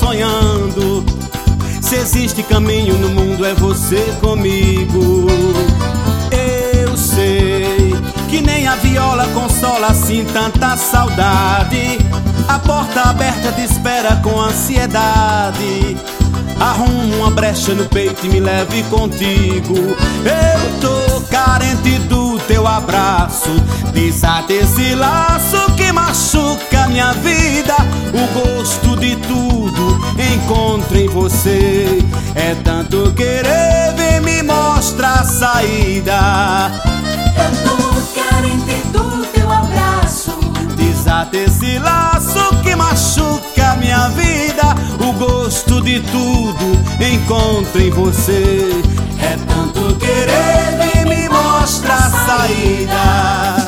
sonhando. Se existe caminho no mundo é você comigo. Eu sei que nem a viola consola assim tanta saudade. A porta aberta te espera com ansiedade. Arruma uma brecha no peito e me leve contigo. Eu tô carente do teu abraço. Desata esse laço que machuca minha vida. O gosto de tudo encontro em você. É tanto querer, vem me mostra a saída. Eu tô carente do teu abraço. Desata esse laço que machuca minha vida. O gosto de tudo encontro em você. É tanto querer, vem me mostra a saída.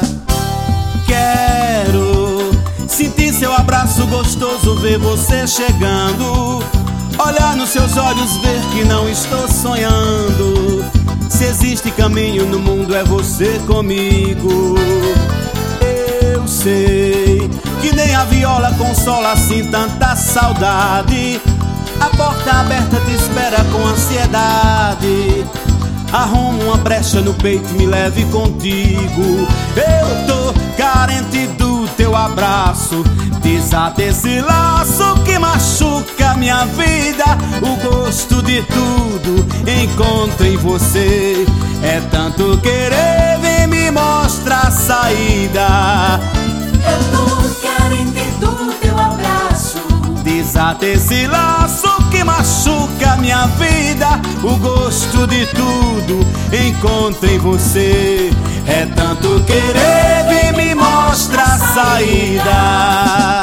Quero sentir seu abraço gostoso, ver você chegando. Olhar nos seus olhos, ver que não estou sonhando. Se existe caminho no mundo é você comigo. Eu sei que nem a viola consola assim tanta saudade. A porta aberta te espera com ansiedade. Arruma uma brecha no peito e me leve contigo. Eu tô carente do teu abraço. Desata esse laço que machuca minha vida. O gosto de tudo encontro em você. É tanto querer, vem me mostra a saída. Eu tô carente do teu abraço. Desata esse laço que machuca minha vida. O gosto de tudo encontro em você. É tanto querer, vem me mostra a saída.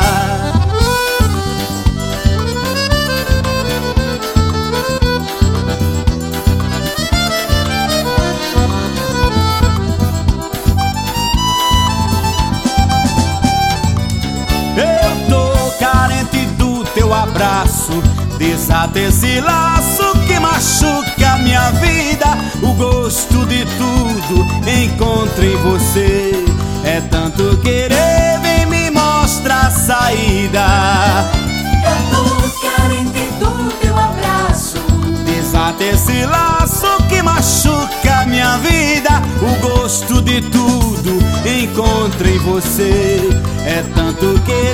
Eu tô carente do teu abraço. Desata esse laço que machuca minha vida. O gosto de tudo encontro em você. É tanto querer, vem me mostra a saída. Eu tô carente do teu abraço. Desata esse laço que machuca minha vida. O gosto de tudo encontro em você. É tanto querer.